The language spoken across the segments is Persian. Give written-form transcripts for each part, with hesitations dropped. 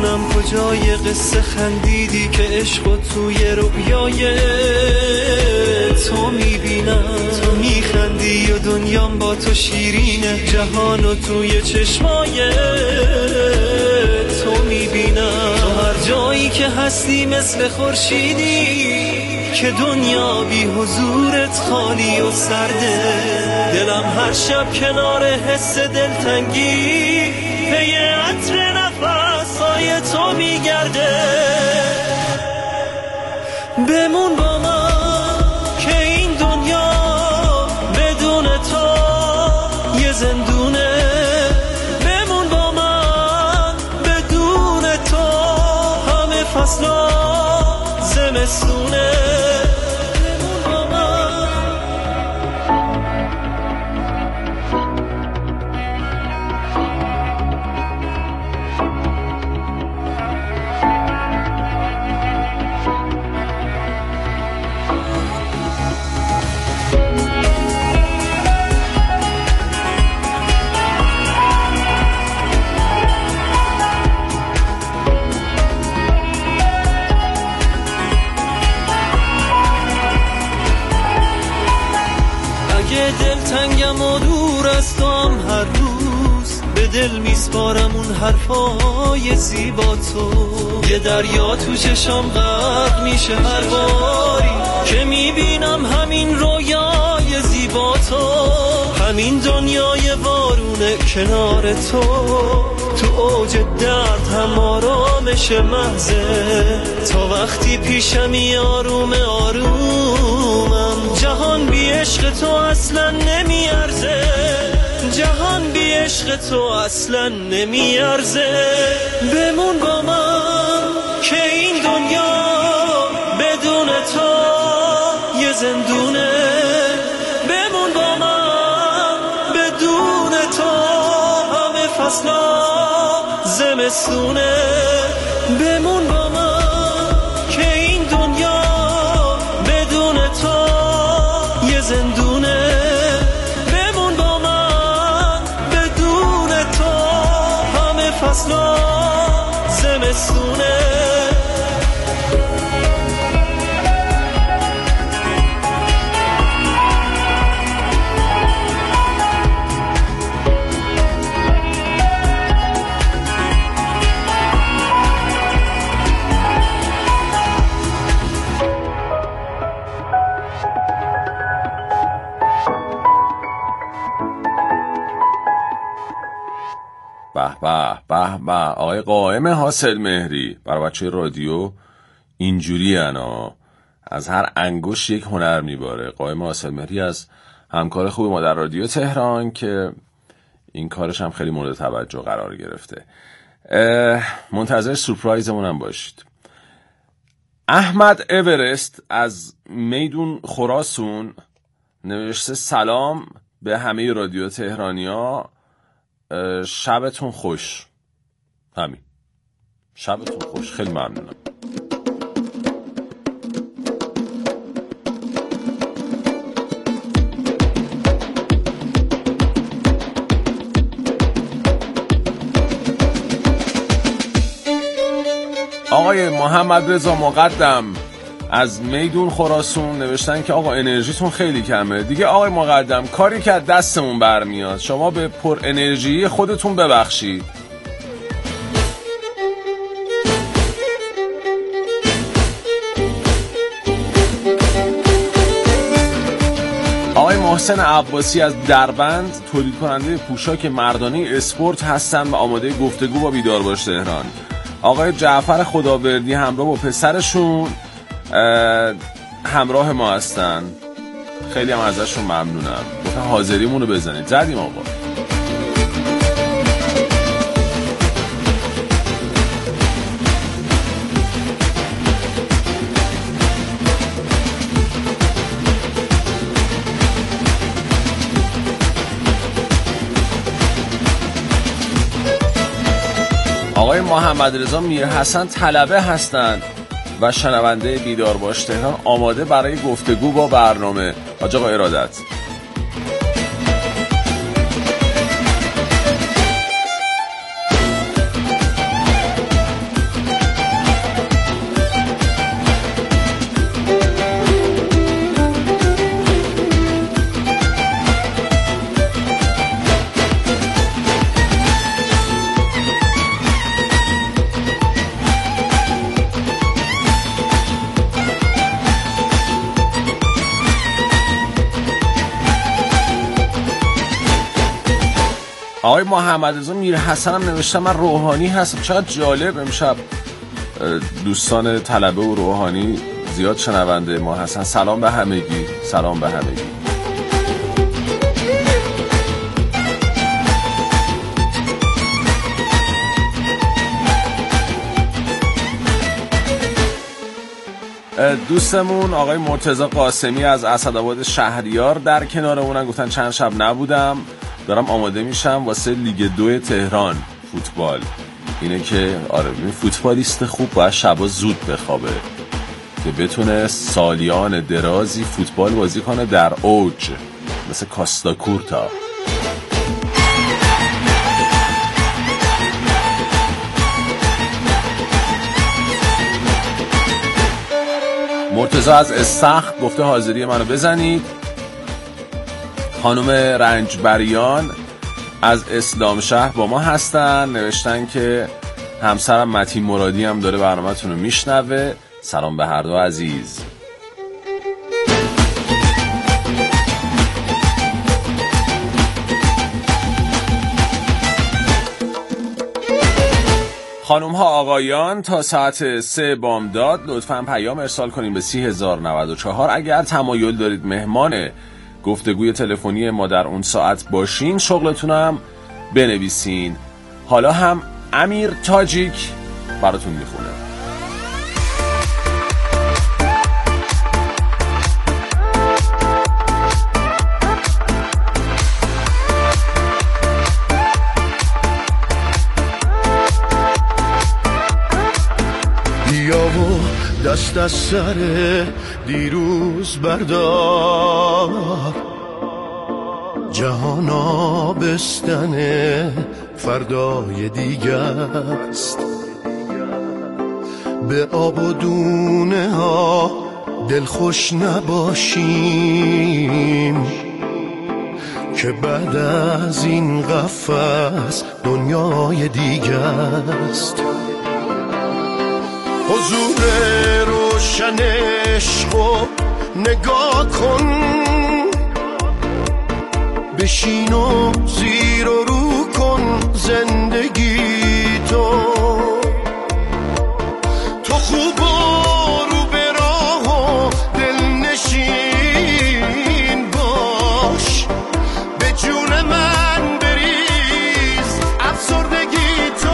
نمیدونم کجای قصه خندیدی که عشقو توی رویای تو میبینم. تو میخندی و دنیام با تو شیرینه، جهانو توی چشمای تو میبینم. تو هر جایی که هستی مثل خورشیدی که دنیا بی حضورت خالی و سرده. دلم هر شب کنار حس دلتنگی پی عطر نفسای تو میگرده. بمون با من که این دنیا بدون تو یه زندونه. بمون با من بدون تو همه فصلا زمستونه. دلتنگم و دور از تو هم هر روز به دل میسپارم اون حرفای زیبا تو. یه دریا تو چشم غرق میشه هر باری که میبینم همین رویای زیبا تو. همین دنیای وارونه کنار تو، تو اوج درد هم آرامش محضه. تا وقتی پیشمی آروم آرومم، جهان بی عشق تو اصلا نمیارزه. جهان بی عشق تو اصلا نمیارزه. بمون با من که این دنیا بدون تو یه زندونه. بمون با من بدون تو همه فصلا زمستونه. بمون با من که این دنیا بدون تو یه زندونه. بمون با من بدون تو همه فصلا زمستونه. به به به به. آقای قائم حاصل مهری برای بچه رادیو اینجوری انا از هر انگوش یک هنر میباره. قائم حاصل مهری از همکار خوب ما در رادیو تهران که این کارش هم خیلی مورد توجه قرار گرفته. منتظر سورپرایزمون هم باشید. احمد اورست از میدون خراسان نوشته سلام به همه رادیو تهرانیا، شبتون خوش. همین، شبتون خوش. خیلی ممنونم. آقای محمد رضا مقدم از میدون خراسان نوشتن که آقا انرژیتون خیلی کمه دیگه. آقای مقدم کاری که از دستمون برمیاد شما به پر انرژی خودتون ببخشید. آقای محسن عباسی از دربند تولید کننده پوشاک مردانه اسپورت هستن و آماده گفتگو با بیدار باش تهران. آقای جعفر خداوردی همراه با پسرشون همراه ما هستن. خیلی هم ازشون ممنونم. گفتن حاضریمونو بزنید. زدیم آقا. آقای محمد رضا میرحسن طلبه هستند و شنونده بیدار باش تهران، آماده برای گفتگو با برنامه. حاج آقا ارادت. آقای محمد رضا میرحسن هم نوشتن من روحانی هستم. چقدر جالب، امشب دوستان طلبه و روحانی زیاد شنونده ما هستن. سلام به همگی، سلام به همگی. دوستمون آقای مرتضی قاسمی از اسدآباد شهریار در کنارمونن، گفتن چند شب نبودم، دارم آماده میشم واسه لیگ 2 تهران فوتبال. اینه که آره، فوتبالیست خوب باید شبا زود بخوابه که بتونه سالیان درازی فوتبال بازی کنه در اوج، مثل کاستا کورتا. مرتضی از استخر گفته حاضری منو بزنید. خانم رنجبریان از اسلام شهر با ما هستن، نوشتن که همسرم متین مرادی هم داره برنامه‌تون رو میشنوه. سلام به هر دو عزیز. خانوم ها آقایان تا ساعت 3 بامداد لطفاً پیام ارسال کنیم به 3094. اگر تمایل دارید مهمان گفتگوی تلفنی ما در اون ساعت باشین، شغلتونم بنویسین. حالا هم امیر تاجیک براتون میخونه. بیا و دست از سر دیروز بردار، جهان آبستن فردای دیگه است. به آب و دونه ها دلخوش نباشیم که بعد از این قفس دنیای دیگه است. حضور روشن عشقو نگاه کن، بشین و زیر و رو کن زندگی تو خوب و رو به راه و دلنشین باش، به جون من بریز افسردگی تو.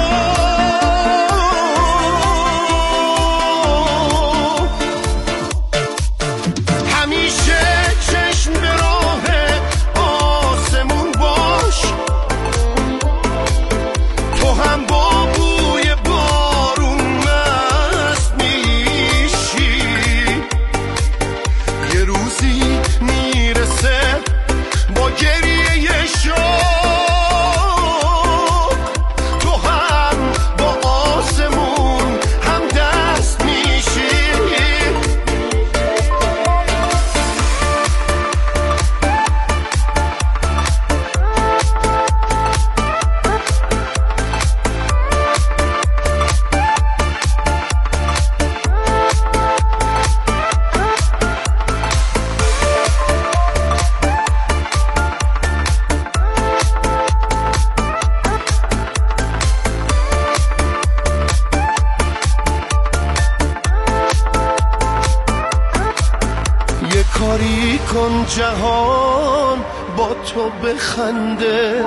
کاری کن جهان با تو بخنده،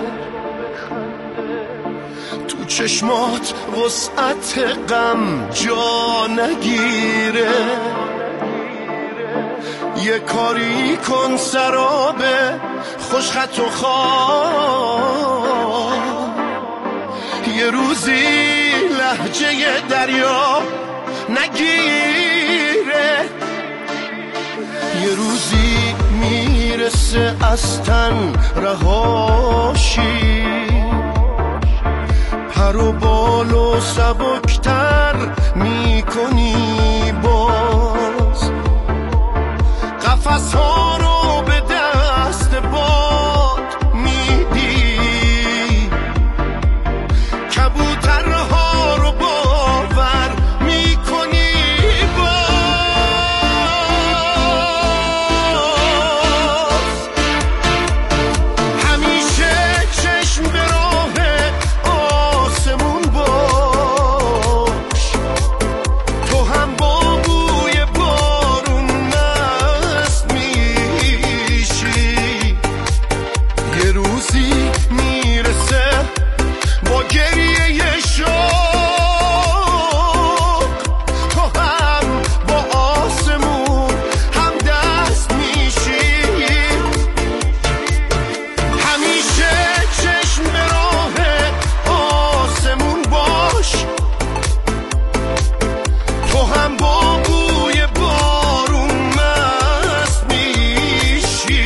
تو چشمات وسعت غم جا نگیره. یه کاری کن سراب خوشخط و خواه، یه روزی لهجه دریا نگیره. یه روزی میرسه از تن رهاشی، پر و بال و سبکتر میکنی باز، قفس ها رو به دست باد میدی، کبوترها رو باور میکنی باز. همیشه چشم به راه گریه شوق تو هم با آسمون هم دست میشی همیشه چشم به راه آسمون باش تو هم با بوی بارون مست میشی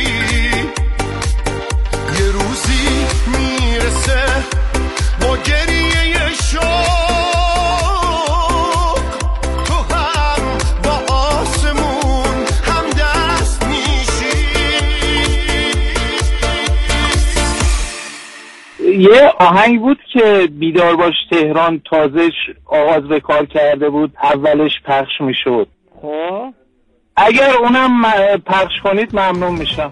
یه روزی میرسه با گریه شوق تو هم با آسمون هم دست میشی. یه آهنگ بود که بیدار باش تهران تازه آغاز به کار کرده بود، اولش پخش میشد. خب اگر اونم پخش کنید ممنون میشم.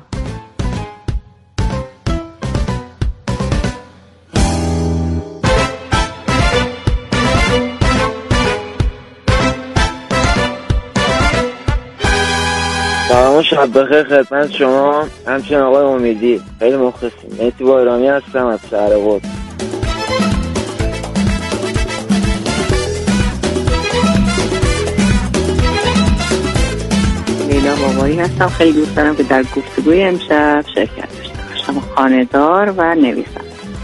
سلام و شب بخیر خدمت شما، همچنین آقای امیدی. خیلی مخلصیم. مهدی بایرامی هستم از شهر قدس. لیلا بابایی هستم. خیلی دوست دارم که در گفتگوی امشب شرکت داشته باشم. خانه‌دار و نویسنده.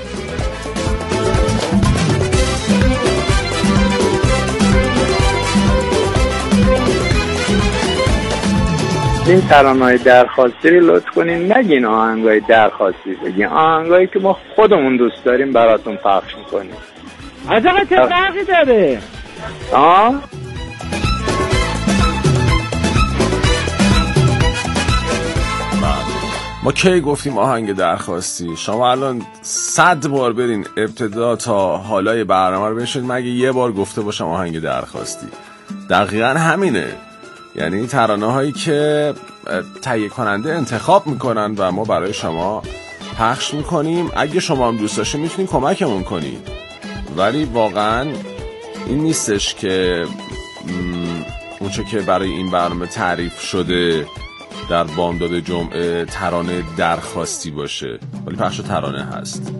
این ترانه‌های درخواستی رو لطف کنین نگین آهنگای درخواستی، بگین آهنگایی که ما خودمون دوست داریم براتون پخش میکنیم. عجبا چه فرقی داره؟ ما کی گفتیم آهنگ درخواستی؟ شما الان 100 بار برین ابتدا تا حالای برنامه رو بشین مگه یه بار گفته باشم آهنگ درخواستی. دقیقا همینه، یعنی ترانه هایی که تهیه کننده انتخاب میکنن و ما برای شما پخش میکنیم. اگه شما هم دوست داشتین میتونین کمکمون کنید، ولی واقعا این نیستش که اونچه که برای این برنامه تعریف شده در بامداد جمعه ترانه درخواستی باشه، ولی پخش ترانه هست.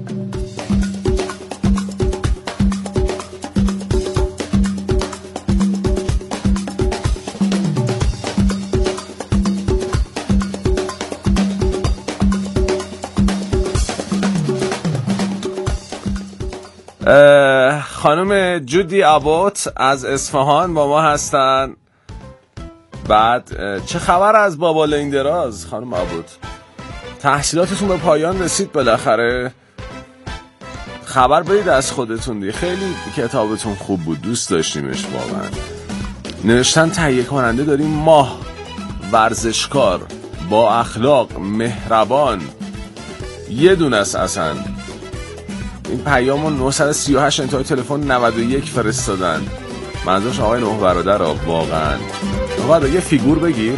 خانم جودی ابوت از اصفهان با ما هستن. بعد چه خبر از بابا لنگدراز؟ خانم ابوت تحصیلاتتون به پایان رسید بالاخره؟ خبر بدید از خودتون دی. خیلی کتابتون خوب بود، دوست داشتیمش واقعا. نوشتن تهیه کننده داریم ماه، ورزشکار، با اخلاق، مهربان، یه دونه است اصلا. این پیامو 938 انتهای تلفن 91 فرستادن. منظورش آقای نه برادر را. واقعا نه برادر یه فیگور بگیر.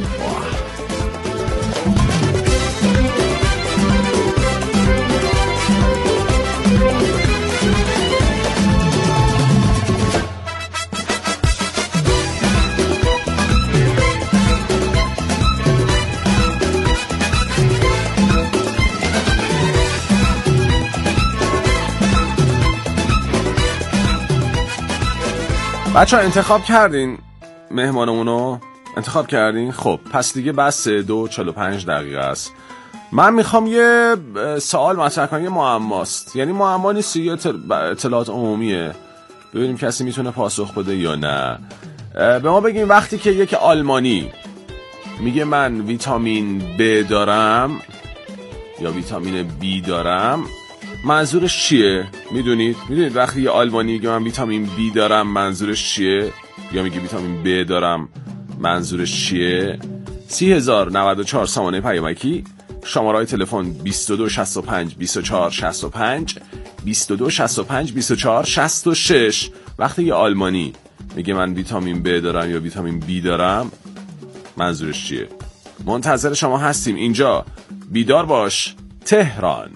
بچه‌ها انتخاب کردین مهمانمونو؟ انتخاب کردین؟ خب پس دیگه بس 2:45 دقیقه است. من میخوام یه سوال مطرح کنم. یه معماست، یعنی معما نیست، یه اطلاعات عمومیه، ببینیم کسی میتونه پاسخ بده یا نه. به ما بگیم وقتی که یک آلمانی میگه من ویتامین B دارم یا ویتامین B دارم، منظورش چیه؟ میدونید وقتی یه آلمانی میگه من ویتامین B دارم منظورش چیه؟ یا میگه ویتامین B دارم منظورش چیه؟ 30,094 سامانه پیامکی، شماره‌های تلفن 2265 24 65 2265 24 66. وقتی یه آلمانی میگه من ویتامین B دارم یا ویتامین B دارم منظورش چیه؟ منتظر شما هستیم اینجا. بیدار باش تهران.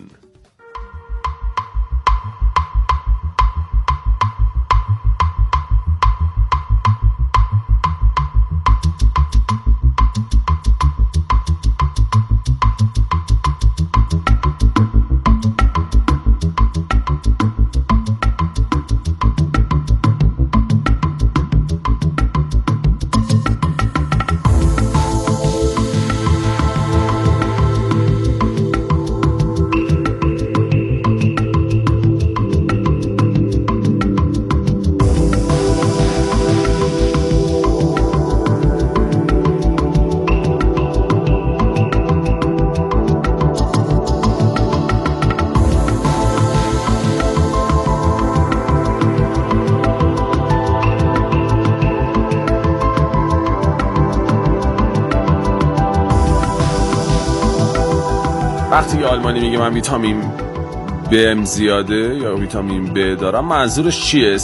وقتی یه آلمانی میگه من ویتامین بهم زیاده یا ویتامین ب دارم، منظورش چیه؟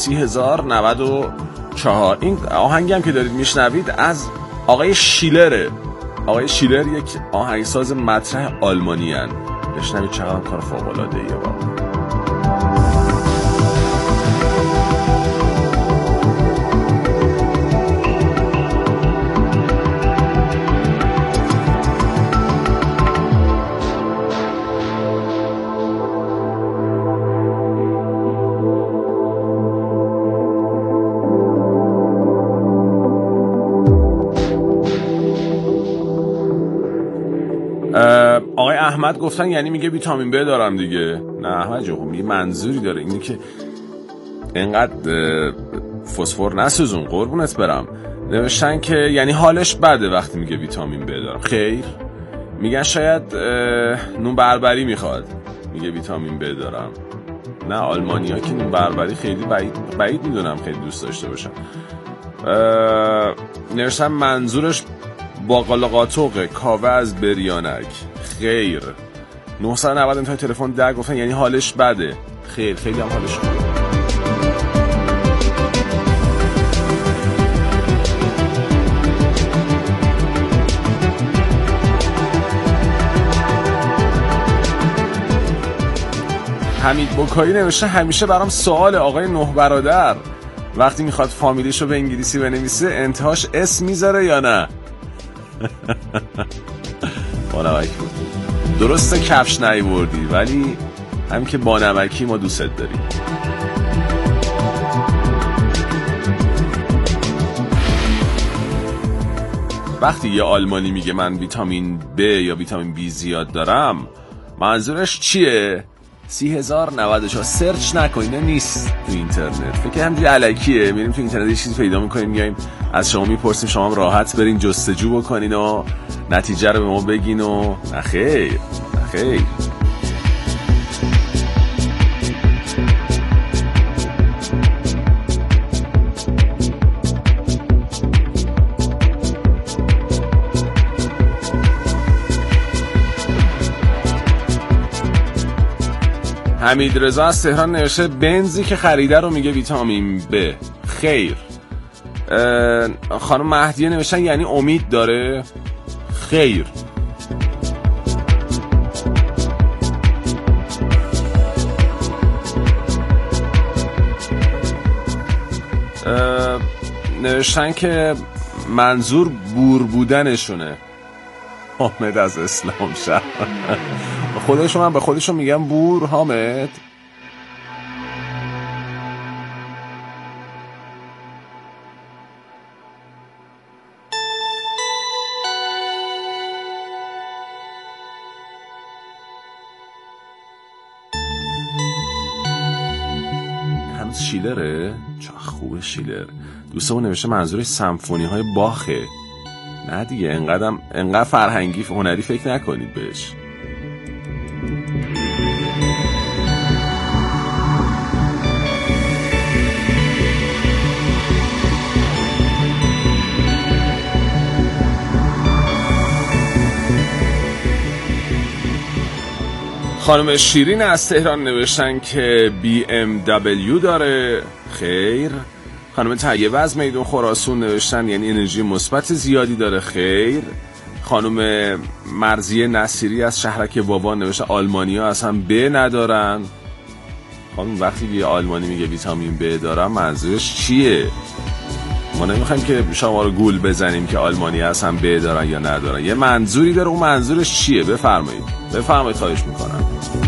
3094. این آهنگی هم که دارید میشنوید از آقای شیلره. آقای شیلر یک آهنگساز مطرح آلمانی هن. بشنوید چقدر کار فوق‌العاده ایه واقعا. آقای احمد گفتن یعنی میگه ویتامین ب دارم دیگه. نه احمد جون، میگه منظوری داره اینی که اینقدر فسفر نسوزون قربونت برم. نوشتن که یعنی حالش بده وقتی میگه ویتامین ب دارم. خیر، میگن شاید نون بربری میخواد میگه ویتامین ب دارم. نه آلمانیا که نون بربری خیلی بعید میدونم خیلی دوست داشته باشن. نوشتن منظورش باقالاقاتوقه، کاوه از بریانک. خیر. 990 انتهای تلفن 10 گفتن یعنی حالش بده. خیر، خیلی هم حالش خوبه. حمید بکایی نوشته همیشه برام سوال آقای نه برادر وقتی میخواد فامیلیشو به انگلیسی بنویسه انتهاش اسم میذاره یا نه؟ بانمک بود. درسته کفش نیوردی ولی هم که بانمکی ما دوست داریم. وقتی یه آلمانی میگه من ویتامین ب یا ویتامین بی زیاد دارم، منظورش چیه؟ 3094. سرچ نکنید، نیست تو اینترنت. فکر همینجوری الکیه. میریم تو اینترنت یه چیزی پیدا میکنیم میایم از شما میپرسیم، شما هم راحت برین جستجو بکنین و نتیجه رو به ما بگین و نخیر. حمید رضا از تهران نوشته بنزی که خریده رو میگه ویتامین ب. خیر. خانم مهدیه نوشتن یعنی امید داره. خیر. نوشتن که منظور بور بودنشونه. حامد از اسلام شهر. خودشون هم به خودشون میگن بور. حامد هنوز شیلره. چه خوبه شیلر. دوستمون نوشته منظورش سمفونی های باخه. نه دیگه انقدر فرهنگی هنری فکر نکنید بهش. خانم شیرین از تهران نوشتن که BMW داره. خیر. خانم طیبه از میدون خراسان نوشتن یعنی انرژی مثبت زیادی داره. خیر. خانم مرضیه نصیری از شهرک بابان نوشته آلمانی‌ها اصلا ب ندارن. خانم وقتی یه آلمانی میگه ویتامین ب دارم منظورش چیه؟ ما نمیخوایم که شما رو گول بزنیم که آلمانی اصلا ب دارن یا ندارن. یه منظوری داره، اون منظورش چیه؟ بفرمایید خواهش میکنم.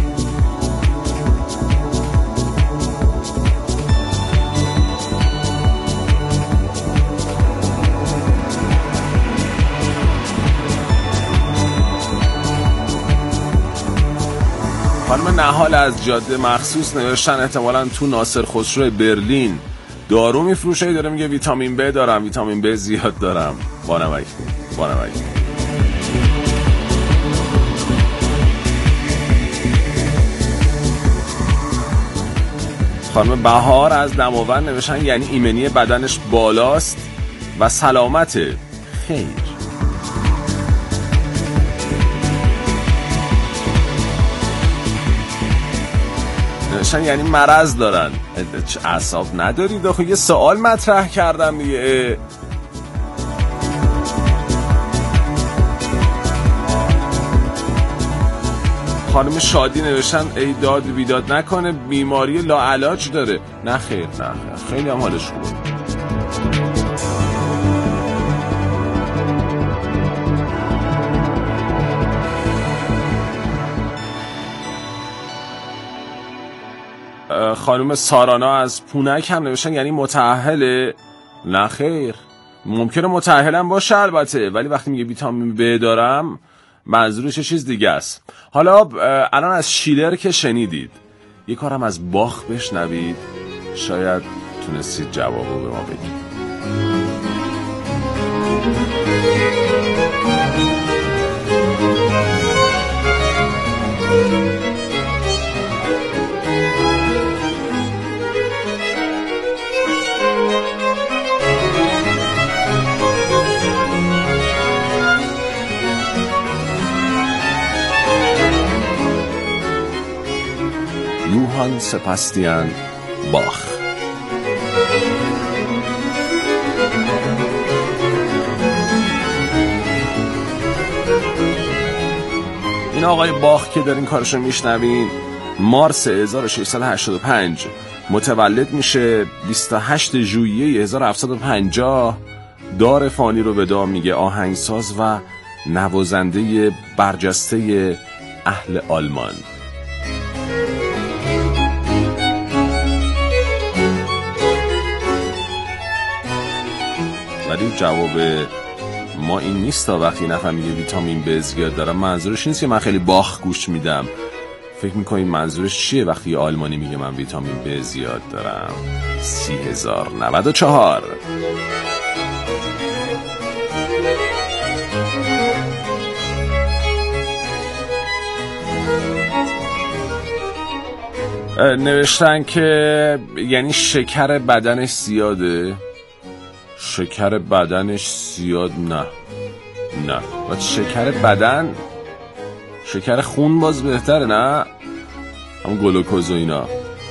خانم نهال از جاده مخصوص نوشتن احتمالاً تو ناصر خسرو برلین دارو میفروشه، داره میگه ویتامین ب دارم، ویتامین ب زیاد دارم. بانمک. خانم بهار از دماوند نوشتن یعنی ایمنی بدنش بالاست و سلامته. خیر. نوشتن یعنی مرض دارن. اعصاب ندارید آخه؟ یه سوال مطرح کردم دیگه. خانم شادی نوشتن ای داد بیداد نکنه، بیماری لاعلاج داره. نه خیر، نه خیر، خیلی هم حالش خوبه. خانم سارانا از پونک هم نوشتن یعنی متأهله. نه خیر، ممکنه متأهلم باشه البته، ولی وقتی میگه ویتامین B دارم منظورش یه چیز دیگه است. حالا الان از شیلر که شنیدید، یه کارم از باخ بشنوید، شاید تونستید جوابو به ما بگید. یوهان سباستیان باخ. این آقای باخ که دارین کارشو میشنوین، مارس 1685 متولد میشه. 28 ژوئیه 1750 دار فانی رو ودا میگه. آهنگساز و نوازنده برجسته اهل آلمان. ولی جواب ما این نیست تا وقتی نفر میگه ویتامین B زیاد دارم منظورش نیست که من خیلی باخ گوش میدم. فکر میکنین منظورش چیه وقتی آلمانی میگه من ویتامین B زیاد دارم؟ 30,094. نوشتن که یعنی شکر بدنش زیاده. شکر بدنش زیاد نه و شکر بدن، شکر خون باز بهتره نه؟ همون گلوکوز و اینا.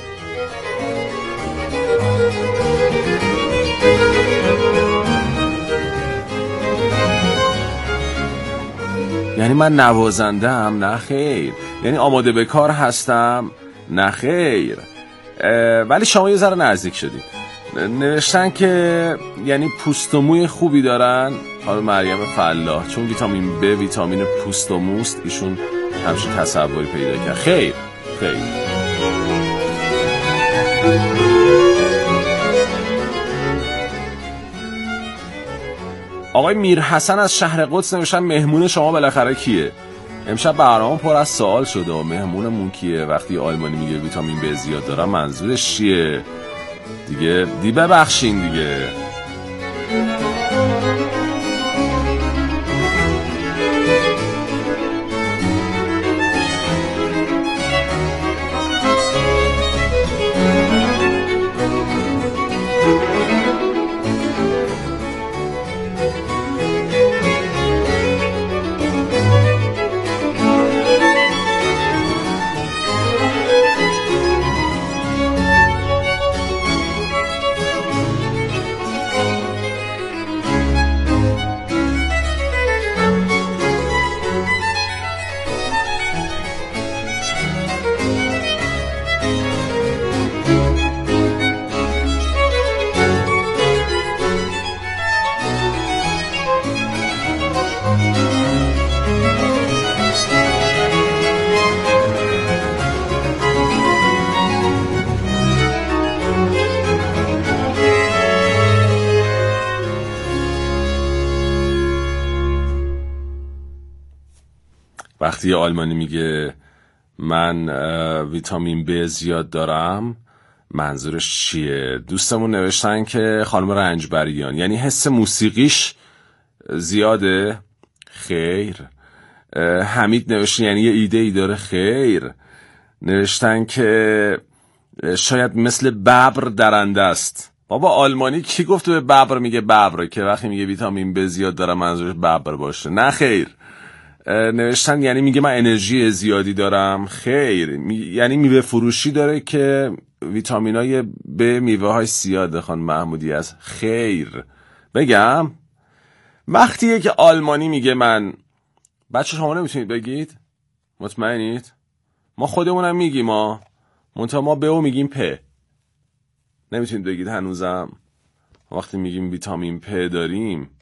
یعنی من نوازندم؟ نه خیر. یعنی آماده به کار هستم؟ نه خیر. ولی شما یه ذره نزدیک شدید. نوشتن که یعنی پوست و موی خوبی دارن. خانم مریم فلاح، چون ویتامین B ویتامین پوست و موست، ایشون همچین تصوری پیدا کرد. خیر. آقای میرحسن از شهر قدس نوشتن مهمون شما بالاخره کیه؟ امشب برنامه پر از سوال شده و مهمونمون کیه وقتی آلمانی میگه ویتامین B زیاد دارم منظورش چیه؟ دیگه ببخشین دیگه. وقتی آلمانی میگه من ویتامین B زیاد دارم منظورش چیه؟ دوستمون نوشتن که خانم رنجبریان یعنی حس موسیقیش زیاده. خیر. حمید نوشتن یعنی یه ایده ای داره. خیر. نوشتن که شاید مثل ببر درنده است. بابا آلمانی کی گفته به ببر میگه ببر که وقتی میگه ویتامین B زیاد داره منظورش ببر باشه؟ نه خیر. نوشتن یعنی میگه من انرژی زیادی دارم. خیر، یعنی میوه فروشی داره که ویتامینای به میوه های زیاده. خانم محمودی است. خیر، بگم وقتیه که آلمانی میگه من، بچه شما نمیتونید بگید؟ مطمئنید؟ ما خودمونم میگیم، منتها ما به او میگیم پ. نمیتونید بگید هنوزم وقتی میگیم ویتامین پ داریم؟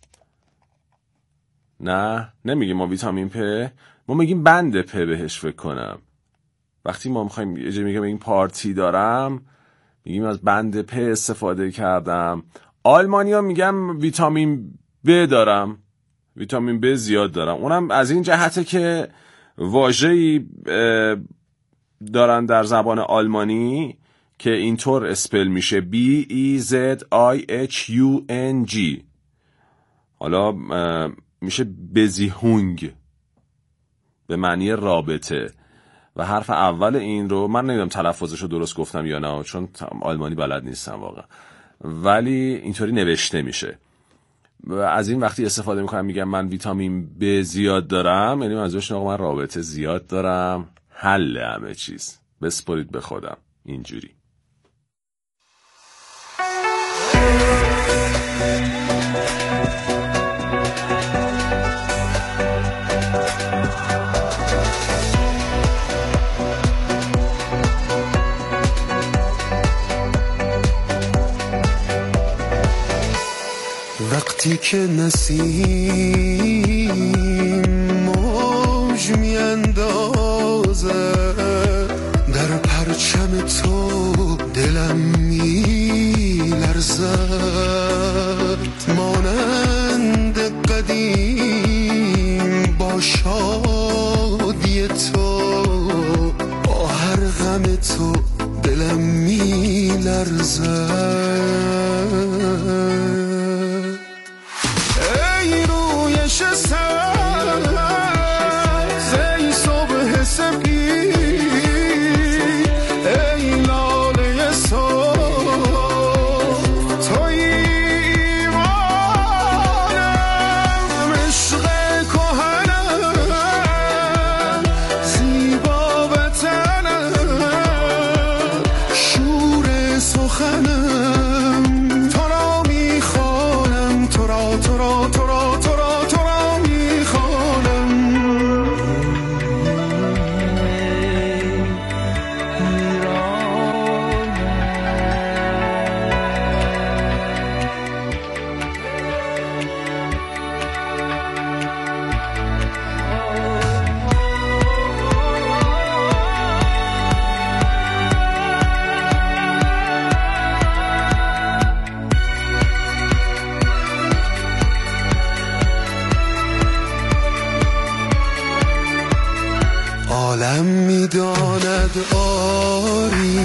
نه نمیگیم ما ویتامین پ، ما میگیم بند پ بهش فکر کنم. وقتی ما میخوایم یه جایی میگیم این پارتی دارم، میگیم از بند پ استفاده کردم. آلمانیا میگم ویتامین ب دارم، ویتامین ب زیاد دارم. اونم از این جهته که واژه‌ای دارن در زبان آلمانی که اینطور اسپل میشه B-E-Z-I-H-U-N-G. حالا میشه بزیهونگ به معنی رابطه و حرف اول این رو من نمیدونم تلفظش رو درست گفتم یا نه، چون آلمانی بلد نیستم واقعا، ولی اینطوری نوشته میشه. و از این وقتی استفاده میکنم میگم من ویتامین ب زیاد دارم، یعنی منظورش آقا من رابطه زیاد دارم، حل همه چیز، بسپرید به خودم. اینجوری. وقتی که نسیم موج میاندازه در پرچم تو دلم میلرزد، مانند قدیم با شادی تو، با هر غم تو دلم میلرزد. خانه